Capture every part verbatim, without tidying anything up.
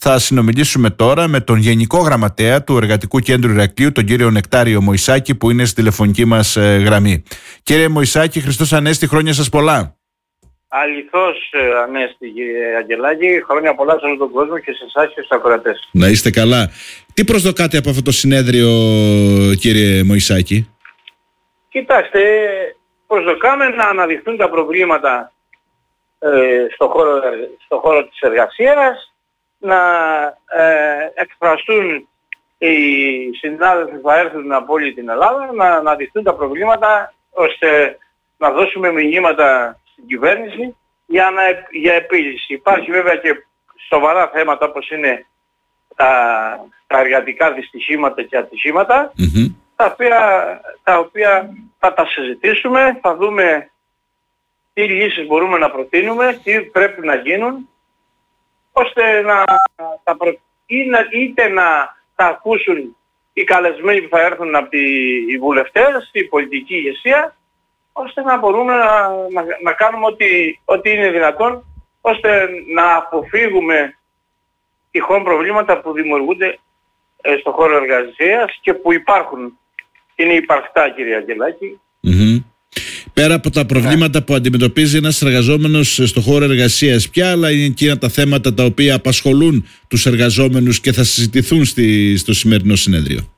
Θα συνομιλήσουμε τώρα με τον Γενικό Γραμματέα του Εργατικού Κέντρου Ηρακλείου, τον κύριο Νεκτάριο Μωυσάκη, που είναι στη τηλεφωνική μας ε, γραμμή. Κύριε Μωυσάκη, Χριστός Ανέστη, χρόνια σας πολλά. Αληθώς Ανέστη, κύριε Αγγελάκη, χρόνια πολλά σε όλο τον κόσμο και σε εσάς και στους ακροατές. Να είστε καλά. Τι προσδοκάτε από αυτό το συνέδριο, κύριε Μωυσάκη? Κοιτάξτε, προσδοκάμε να αναδειχθούν τα προβλήματα ε, στο, χώρο, στο χώρο της εργασίας, να ε, εκφραστούν οι συνάδελφοι που θα έρθουν από όλη την Ελλάδα, να αναδειχθούν τα προβλήματα ώστε να δώσουμε μηνύματα στην κυβέρνηση για, να, για επίλυση. Υπάρχει βέβαια και σοβαρά θέματα όπως είναι τα, τα εργατικά δυστυχήματα και ατυχήματα, mm-hmm. τα, οποία, τα οποία θα τα συζητήσουμε, θα δούμε τι λύσεις μπορούμε να προτείνουμε, τι πρέπει να γίνουν, ώστε να τα προ... είτε να τα ακούσουν οι καλεσμένοι που θα έρθουν από τη... οι βουλευτές, η πολιτική ηγεσία, ώστε να μπορούμε να, να, να κάνουμε ό,τι, ό,τι είναι δυνατόν, ώστε να αποφύγουμε τυχόν προβλήματα που δημιουργούνται ε, στον χώρο εργασίας και που υπάρχουν. Είναι υπαρκτά, κύριε Αγγελάκη. Mm-hmm. Πέρα από τα προβλήματα yeah. που αντιμετωπίζει ένας εργαζόμενος στον χώρο εργασίας, ποια άλλα είναι εκείνα τα θέματα τα οποία απασχολούν τους εργαζόμενους και θα συζητηθούν στη, στο σημερινό συνέδριο?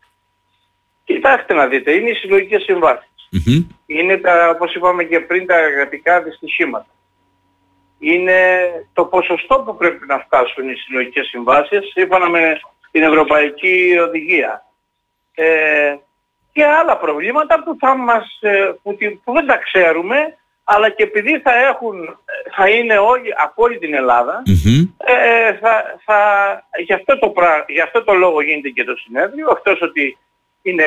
Κοιτάξτε να δείτε, είναι οι συλλογικές συμβάσεις. Mm-hmm. Είναι τα, όπως είπαμε και πριν, τα εργατικά δυστυχήματα. Είναι το ποσοστό που πρέπει να φτάσουν οι συλλογικές συμβάσεις σύμφωνα με την Ευρωπαϊκή Οδηγία. Ε, και άλλα προβλήματα που, θα μας, που, που δεν τα ξέρουμε, αλλά και επειδή θα, έχουν, θα είναι όλοι από όλη την Ελλάδα, mm-hmm. ε, θα, θα, γι, αυτό το, γι' αυτό το λόγο γίνεται και το συνέδριο, εκτός ότι είναι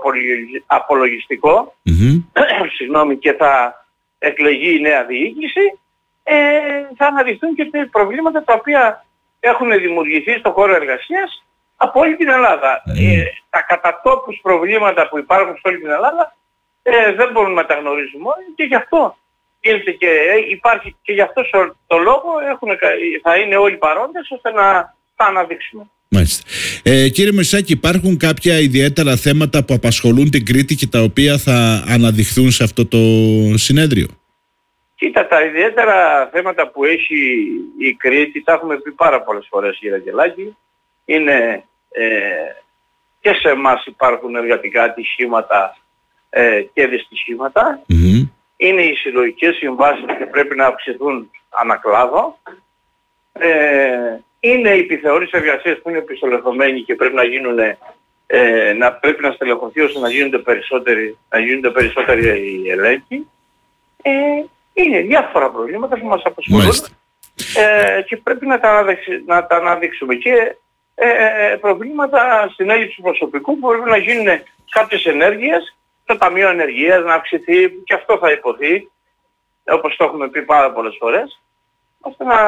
εκλογαπολογιστικό, mm-hmm. συγγνώμη, και θα εκλεγεί η νέα διοίκηση, ε, θα αναδειχθούν και τα προβλήματα τα οποία έχουν δημιουργηθεί στον χώρο εργασίας από όλη την Ελλάδα. Mm. Ε, τα κατατόπους προβλήματα που υπάρχουν σε όλη την Ελλάδα ε, δεν μπορούμε να τα γνωρίζουμε όλοι και γι' αυτό και, ε, υπάρχει και γι' αυτό το λόγο έχουν, θα είναι όλοι παρόντες ώστε να τα αναδείξουμε. Μάλιστα. Ε, κύριε Μωυσάκη, υπάρχουν κάποια ιδιαίτερα θέματα που απασχολούν την Κρήτη και τα οποία θα αναδειχθούν σε αυτό το συνέδριο? Κοίτα, τα ιδιαίτερα θέματα που έχει η Κρήτη, τα έχουμε πει πάρα πολλές φορές, κύριε Αγγελάκη, είναι ε, και σε εμάς υπάρχουν εργατικά ατυχήματα ε, και δυστυχήματα. Mm-hmm. Είναι οι συλλογικές συμβάσεις που πρέπει να αυξηθούν ανακλάδο. Ε, είναι οι επιθεωρήσεις εργασίας που είναι επιστελεχωμένοι και πρέπει να γίνουν, ε, να πρέπει να στελεχωθεί ώστε να γίνονται περισσότεροι, να γίνονται περισσότεροι οι ελέγχοι. Ε, είναι διάφορα προβλήματα που μας απασχολούν ε, και πρέπει να τα, αναδείξ, να τα αναδείξουμε. Και ε, προβλήματα στην έλλειψη προσωπικού που πρέπει να γίνουν κάποιες ενέργειες, το Ταμείο Ενεργείας να αυξηθεί, και αυτό θα υποθεί, όπως το έχουμε πει πάρα πολλές φορές, ώστε να,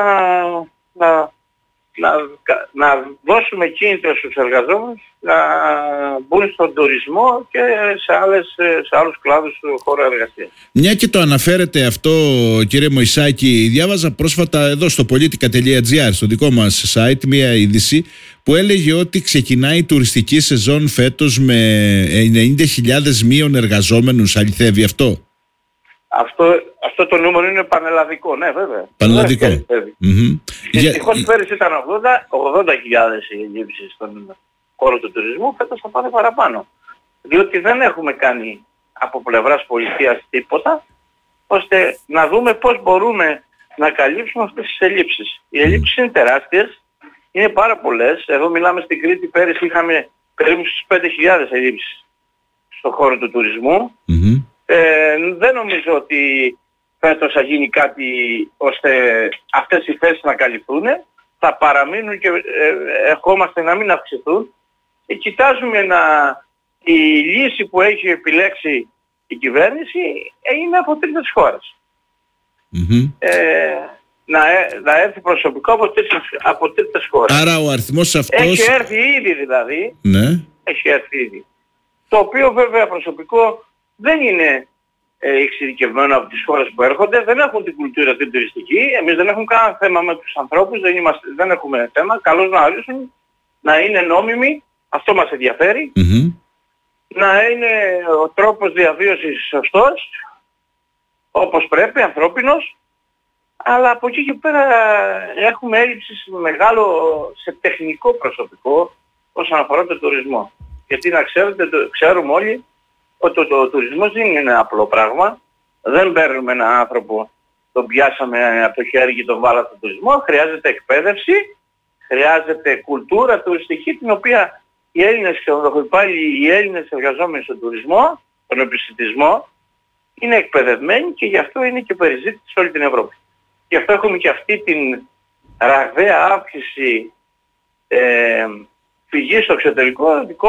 να, να, να δώσουμε κίνητρο στους εργαζόμενους να μπουν στον τουρισμό και σε, άλλες, σε άλλους κλάδους του χώρου εργασίας. Μια και το αναφέρετε αυτό, κύριε Μωυσάκη, διάβαζα πρόσφατα εδώ στο politica τελεία gr, στο δικό μας site, μια είδηση που έλεγε ότι ξεκινάει η τουριστική σεζόν φέτος με ενενήντα χιλιάδες μείον εργαζόμενους. Αληθεύει αυτό? Αυτό, αυτό το νούμερο είναι πανελλαδικό, ναι, βέβαια. Πανελλαδικό. Mm-hmm. Δυστυχώς Για... πέρυσι ήταν ογδόντα χιλιάδες οι ελλείψεις στον χώρο του τουρισμού, φέτος θα πάνε παραπάνω. Διότι δεν έχουμε κάνει από πλευράς πολιτείας τίποτα, ώστε να δούμε πώς μπορούμε να καλύψουμε αυτές τις ελλείψεις. Οι ελλείψεις είναι τεράστιες, είναι πάρα πολλές. Εδώ μιλάμε στην Κρήτη, πέρυσι είχαμε περίπου στις πέντε χιλιάδες ελλείψεις στον χώρο του τουρισμού. Mm-hmm. Ε, δεν νομίζω ότι φέτος θα γίνει κάτι ώστε αυτές οι θέσεις να καλυφθούν. Θα παραμείνουν και ε, ερχόμαστε να μην αυξηθούν. Και κοιτάζουμε να... η λύση που έχει επιλέξει η κυβέρνηση είναι από τρίτες χώρες. Mm-hmm. Ε, να, να έρθει προσωπικό από τρίτες, από τρίτες χώρες. Άρα ο αριθμός αυτός... Έχει έρθει ήδη δηλαδή. Ναι. Έχει έρθει ήδη. Το οποίο βέβαια προσωπικό δεν είναι ε, εξειδικευμένο από τις χώρες που έρχονται, δεν έχουν την κουλτούρα την τουριστική. Εμείς δεν έχουμε κανένα θέμα με τους ανθρώπους, δεν, είμαστε, δεν έχουμε θέμα. Καλώς να ορίσουν, να είναι νόμιμοι, αυτό μας ενδιαφέρει. Mm-hmm. Να είναι ο τρόπος διαβίωσης σωστός, όπως πρέπει, ανθρώπινος. Αλλά από εκεί και πέρα έχουμε έλλειψη μεγάλο σε τεχνικό προσωπικό όσον αφορά τον τουρισμό. Γιατί να ξέρετε, το, ξέρουμε όλοι ότι ο, το, ο τουρισμός δεν είναι ένα απλό πράγμα. Δεν παίρνουμε έναν άνθρωπο, τον πιάσαμε από το χέρι και τον βάλαμε στον τουρισμό. Χρειάζεται εκπαίδευση, χρειάζεται κουλτούρα τουριστική, την οποία οι Έλληνες, οι Έλληνες εργαζόμενοι στον τουρισμό, τον επιστημισμό, είναι εκπαιδευμένοι και γι' αυτό είναι και περιζήτητοι σε όλη την Ευρώπη. Γι' αυτό έχουμε και αυτή την ραγδαία αύξηση ε, φυγή στο εξωτερικό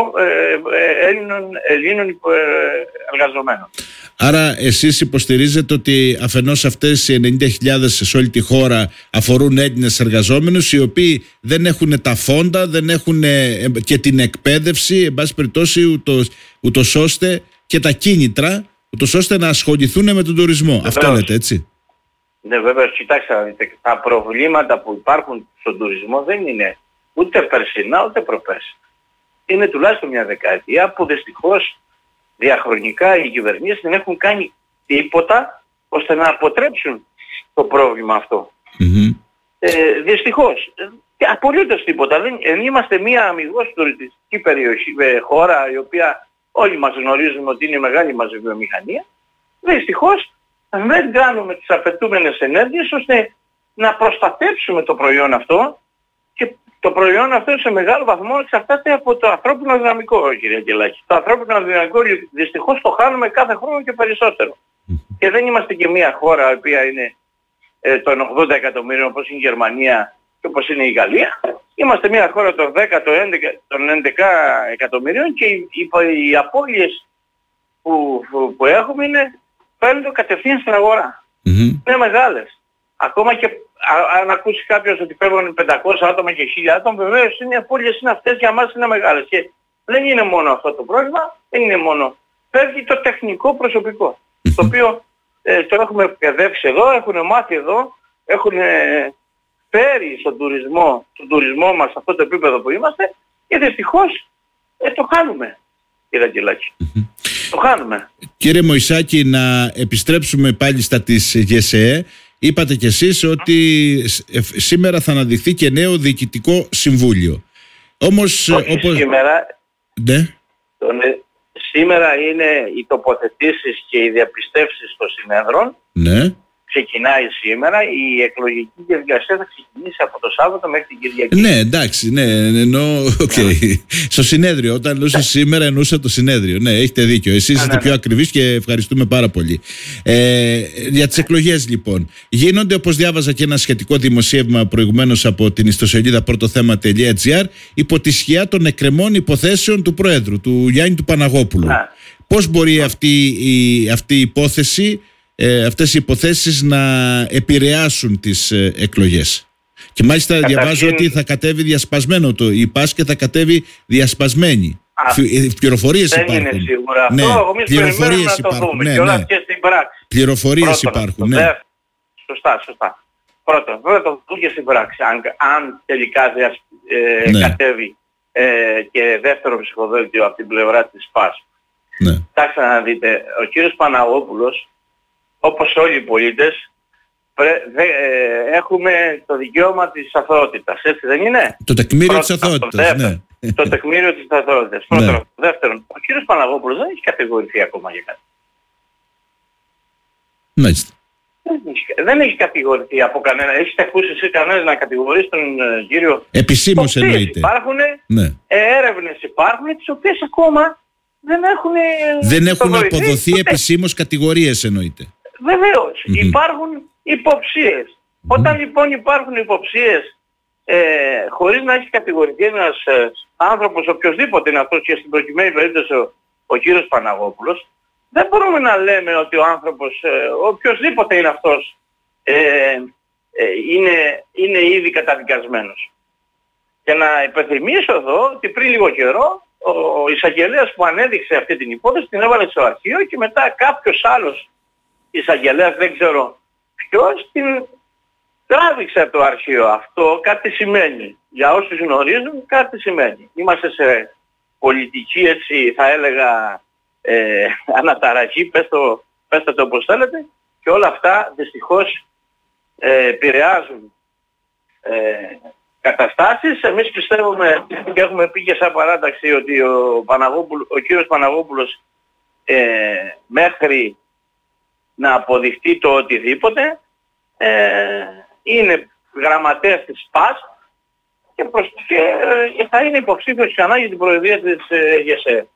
ε, ε, Έλληνων, Ελλήνων εργαζομένων. Άρα εσείς υποστηρίζετε ότι αφενός αυτές οι ενενήντα χιλιάδες σε όλη τη χώρα αφορούν Έλληνες εργαζόμενους, οι οποίοι δεν έχουν τα φόντα, δεν έχουν και την εκπαίδευση, εν πάση περιπτώσει, ούτως, ούτως ώστε και τα κίνητρα, ούτως ώστε να ασχοληθούν με τον τουρισμό. Βεβαίως. Αυτό λέτε, έτσι? Ναι, βέβαια, κοιτάξτε να δείτε, τα προβλήματα που υπάρχουν στον τουρισμό δεν είναι ούτε περσινά ούτε προπέρσινα. Είναι τουλάχιστον μια δεκαετία που δυστυχώς διαχρονικά οι κυβερνήσεις δεν έχουν κάνει τίποτα ώστε να αποτρέψουν το πρόβλημα αυτό. Mm-hmm. Ε, δυστυχώς. Και απολύτως τίποτα. Δεν, δεν είμαστε μια αμιγώς τουριστική περιοχή, ε, χώρα η οποία όλοι μας γνωρίζουμε ότι είναι μεγάλη μας βιομηχανία. Δυστυχώς δεν κάνουμε τις απαιτούμενες ενέργειες ώστε να προστατέψουμε το προϊόν αυτό, και το προϊόν αυτό σε μεγάλο βαθμό εξαρτάται από το ανθρώπινο δυναμικό, κύριε Αγγελάκη. Το ανθρώπινο δυναμικό δυστυχώς το χάνουμε κάθε χρόνο και περισσότερο. Mm-hmm. Και δεν είμαστε και μια χώρα η οποία είναι ε, των ογδόντα εκατομμύριων όπως είναι η Γερμανία και όπως είναι η Γαλλία. Είμαστε μια χώρα των δέκα, των έντεκα, των έντεκα εκατομμυρίων και οι, οι, οι απώλειες που, που, που έχουμε είναι φαίνονται κατευθείαν στην αγορά. Mm-hmm. Είναι μεγάλες. Ακόμα και α, αν ακούσει κάποιος ότι φεύγουν πεντακόσια άτομα και χίλια άτομα, βεβαίως είναι απώλειες, είναι αυτές, για μας είναι μεγάλες. Και δεν είναι μόνο αυτό το πρόβλημα, δεν είναι μόνο. Φεύγει το τεχνικό προσωπικό, mm-hmm. το οποίο ε, το έχουμε εκπαιδεύσει εδώ, έχουν μάθει εδώ, έχουν ε, φέρει στον τουρισμό, στον τουρισμό μας σε αυτό το επίπεδο που είμαστε, και δυστυχώς ε, το χάνουμε, κύριε Αγγελάκη. Mm-hmm. Το χάνουμε. Κύριε Μωυσάκη, να επιστρέψουμε πάλι στα της ΓΕΣΕΕ. Είπατε κι εσείς ότι σήμερα θα αναδειχθεί και νέο διοικητικό συμβούλιο. Όμως, όχι όπως... σήμερα, ναι. τον, σήμερα είναι οι τοποθετήσεις και οι διαπιστεύσεις των συνέδρων. Ναι. Ξεκινάει σήμερα, η εκλογική διαδικασία θα ξεκινήσει από το Σάββατο μέχρι την Κυριακή. Ναι, εντάξει, ναι, εννοώ, okay. yeah. Στο συνέδριο, όταν εννοούσα σήμερα εννοούσα το συνέδριο. Ναι, έχετε δίκιο, εσείς είστε ναι, πιο ναι. ακριβείς και ευχαριστούμε πάρα πολύ. Ε, για τις εκλογές λοιπόν, γίνονται, όπως διάβαζα και ένα σχετικό δημοσίευμα προηγουμένως από την ιστοσελίδα πρωτοθέμα τελεία τζι άρ, υπό τη σκιά των εκκρεμών υποθέσεων του Προέδρου, του Γιάννη του Παναγόπουλου. Yeah. Πώς μπορεί αυτή η, αυτή η υπόθεση, Ε, αυτές οι υποθέσεις να επηρεάσουν τις ε, εκλογές? Και μάλιστα Καταρχήν, διαβάζω ότι θα κατέβει διασπασμένο το η ΠΑΣ και θα κατέβει διασπασμένη. Πληροφορίες υπάρχουν. Δεν είναι σίγουρα αυτό. Ναι, Εμείς πληροφορίες να το υπάρχουν. δούμε. Ναι, και όλα ναι. και στην πράξη. Πληροφορίες Πρώτον, υπάρχουν. Το Ναι. δε... Σωστά, σωστά. Πρώτον, βέβαια το δούμε και στην πράξη. Αν, αν τελικά διασ... ε, ναι. κατέβει ε, και δεύτερο ψηφοδέλτιο από την πλευρά της ΠΑΣ. Ναι. Κοιτάξτε να δείτε, ο κύριος Παναγόπουλος, όπως όλοι οι πολίτες, πρέ, δε, ε, έχουμε το δικαίωμα της αθωότητας, έτσι δεν είναι? Το τεκμήριο της αθωότητας, ναι. Το τεκμήριο της αθωότητας. Πρώτον. Ναι. Δεύτερον, ο κύριος Παναγόπουλος δεν έχει κατηγορηθεί ακόμα για κάτι. Μάλιστα. Δεν έχει, δεν έχει κατηγορηθεί από κανένα. Έχετε ακούσει εσύ κανένας να κατηγορήσει τον uh, κύριο? Επισήμως εννοείται. Υπάρχουν, ναι. έρευνες υπάρχουν, τις οποίες ακόμα δεν έχουν... Δεν έχουν αποδοθεί επισήμως κατηγορίες εννοείται. Βεβαίως. Mm-hmm. Υπάρχουν υποψίες. Mm-hmm. Όταν λοιπόν υπάρχουν υποψίες ε, χωρίς να έχει κατηγορηθεί ένας ε, άνθρωπος, οποιοσδήποτε είναι αυτός, και στην προκειμένη περίπτωση ο, ο κύριος Παναγόπουλος, δεν μπορούμε να λέμε ότι ο άνθρωπος, ε, οποιοσδήποτε είναι αυτός, ε, ε, είναι, είναι ήδη καταδικασμένος. Και να υπενθυμίσω εδώ ότι πριν λίγο καιρό ο εισαγγελέας που ανέδειξε αυτή την υπόθεση την έβαλε στο αρχείο και μετά κάποιος άλλος εισαγγελέας, δεν ξέρω ποιος, την τράβηξε από το αρχείο. Αυτό κάτι σημαίνει. Για όσους γνωρίζουν, κάτι σημαίνει. Είμαστε σε πολιτική, έτσι θα έλεγα, ε, αναταραχή, πες το, πες το όπως θέλετε, και όλα αυτά δυστυχώς ε, επηρεάζουν ε, καταστάσεις. Εμείς πιστεύουμε και έχουμε πει και σαν παράταξη ότι ο, Παναγόπουλο, ο κύριος Παναγόπουλος ε, μέχρι να αποδειχτεί το οτιδήποτε ε, είναι γραμματέας της ΠΑΣ και, προς, και ε, θα είναι υποψήφιος ξανά για την προεδρία της ε, ΓΕΣΕ.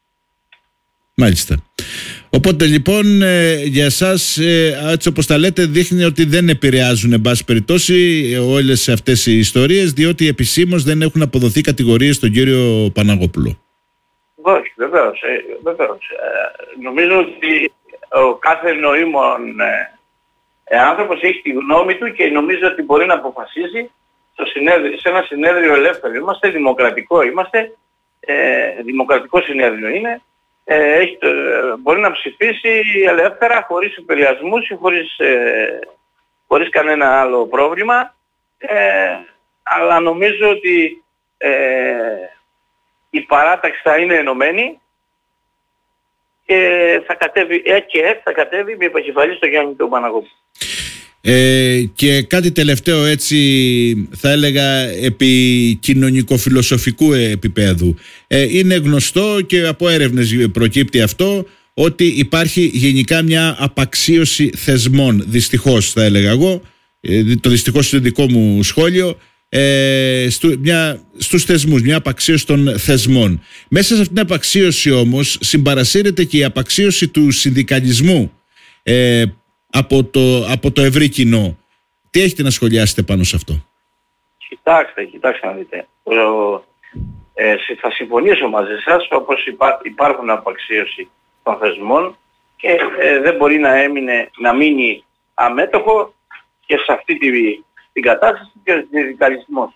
Μάλιστα. Οπότε λοιπόν ε, για εσάς, ε, έτσι όπως τα λέτε, δείχνει ότι δεν επηρεάζουν εν πάση περιπτώσει ε, όλες αυτές οι ιστορίες, διότι επισήμως δεν έχουν αποδοθεί κατηγορίες στον κύριο Παναγόπουλο. Όχι, βεβαίως. Ε, βεβαίως. Ε, νομίζω ότι ο κάθε νοήμων ε, ε, άνθρωπος έχει τη γνώμη του και νομίζω ότι μπορεί να αποφασίσει στο συνέδριο, σε ένα συνέδριο ελεύθερο. Είμαστε δημοκρατικό, είμαστε ε, δημοκρατικό συνέδριο είναι. Ε, έχει, ε, μπορεί να ψηφίσει ελεύθερα, χωρίς επηρεασμούς ή χωρίς, ε, χωρίς κανένα άλλο πρόβλημα. Ε, αλλά νομίζω ότι ε, η παράταξη θα είναι ενωμένη και θα κατέβει, ε, και έτσι θα κατέβει με επικεφαλή στο Γιάννη τον Παναγόπουλο. Ε, και κάτι τελευταίο, έτσι θα έλεγα επί κοινωνικοφιλοσοφικού επίπεδου. Ε, είναι γνωστό και από έρευνες προκύπτει αυτό, ότι υπάρχει γενικά μια απαξίωση θεσμών, δυστυχώς θα έλεγα εγώ, ε, το δυστυχώς είναι δικό μου σχόλιο, ε, στου, μια, στους θεσμούς, μια απαξίωση των θεσμών. Μέσα σε αυτήν την απαξίωση όμως συμπαρασύρεται και η απαξίωση του συνδικαλισμού, ε, Από το, από το ευρύ κοινό. Τι έχετε να σχολιάσετε πάνω σε αυτό? Κοιτάξτε, κοιτάξτε να δείτε. Ο, ε, θα συμφωνήσω μαζί σας, όπως υπά, υπάρχουν απαξίωση των θεσμών και ε, δεν μπορεί να, έμεινε, να μείνει αμέτωχο και σε αυτή τη, την κατάσταση και ο συνδικαλισμός.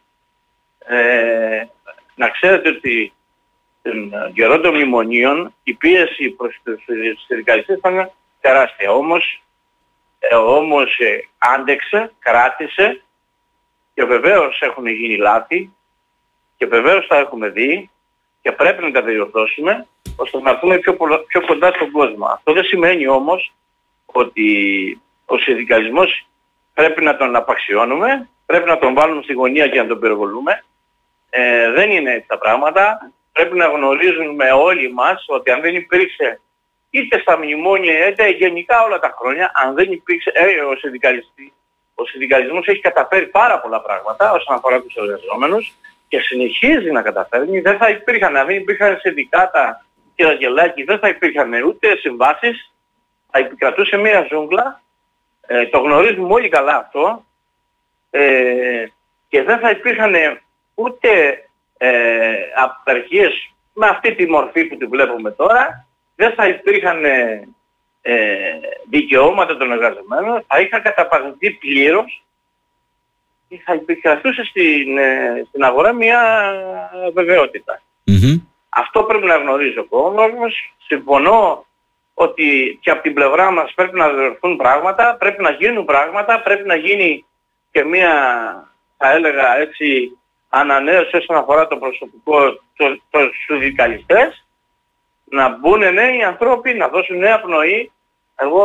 Ε, να ξέρετε ότι τον καιρό των μνημονίων η πίεση προς τους συνδικαλιστές ήταν τεράστια. Όμως Ε, όμως ε, άντεξε, κράτησε και βεβαίως έχουν γίνει λάθη και βεβαίως τα έχουμε δει και πρέπει να τα διορθώσουμε ώστε να έρθουμε πιο, πιο κοντά στον κόσμο. Αυτό δεν σημαίνει όμως ότι ο συνδικαλισμός πρέπει να τον απαξιώνουμε, πρέπει να τον βάλουμε στη γωνία και να τον πυροβολούμε. Ε, δεν είναι έτσι τα πράγματα. Πρέπει να γνωρίζουμε όλοι μας ότι αν δεν υπήρξε είτε στα μνημόνια είτε γενικά όλα τα χρόνια, αν δεν υπήρξε ε, ο συνδικαλιστής, ο συνδικαλισμός έχει καταφέρει πάρα πολλά πράγματα όσον αφορά τους εργαζόμενους και συνεχίζει να καταφέρνει. Δεν θα υπήρχαν, αν δεν υπήρχαν συνδικάτα και Αγγελάκη, δεν θα υπήρχαν ούτε συμβάσεις, θα επικρατούσε μια ζούγκλα, ε, το γνωρίζουμε όλοι καλά αυτό, ε, και δεν θα υπήρχαν ούτε ε, απεργίες με αυτή τη μορφή που τη βλέπουμε τώρα. Δεν θα υπήρχαν ε, ε, δικαιώματα των εργαζομένων, θα είχαν καταπαγγελθεί πλήρως και θα επικρατούσε στην, ε, στην αγορά μια βεβαιότητα. Mm-hmm. Αυτό πρέπει να γνωρίζει ο κόσμος. Συμφωνώ ότι και από την πλευρά μας πρέπει να διορθωθούν πράγματα, πρέπει να γίνουν πράγματα, πρέπει να γίνει και μια, θα έλεγα έτσι, ανανέωση όσον αφορά το προσωπικό, το, το, τους συνδικαλιστές. Να μπουν νέοι ανθρώποι, να δώσουν νέα πνοή. Εγώ,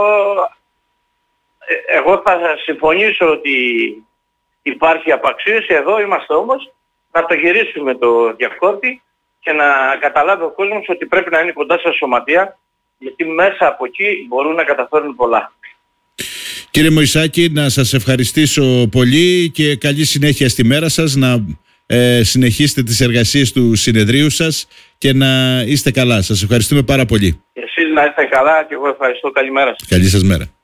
εγώ θα συμφωνήσω ότι υπάρχει απαξίωση, εδώ είμαστε όμως να το γυρίσουμε το διακόπτη και να καταλάβει ο κόσμος ότι πρέπει να είναι κοντά στα σωματεία, γιατί μέσα από εκεί μπορούν να καταφέρουν πολλά. Κύριε Μωυσάκη, να σας ευχαριστήσω πολύ και καλή συνέχεια στη μέρα σας, να ε, συνεχίσετε τις εργασίες του συνεδρίου σας και να είστε καλά. Σας ευχαριστούμε πάρα πολύ. Εσείς να είστε καλά και εγώ ευχαριστώ. Καλημέρα σας. Καλή σας μέρα.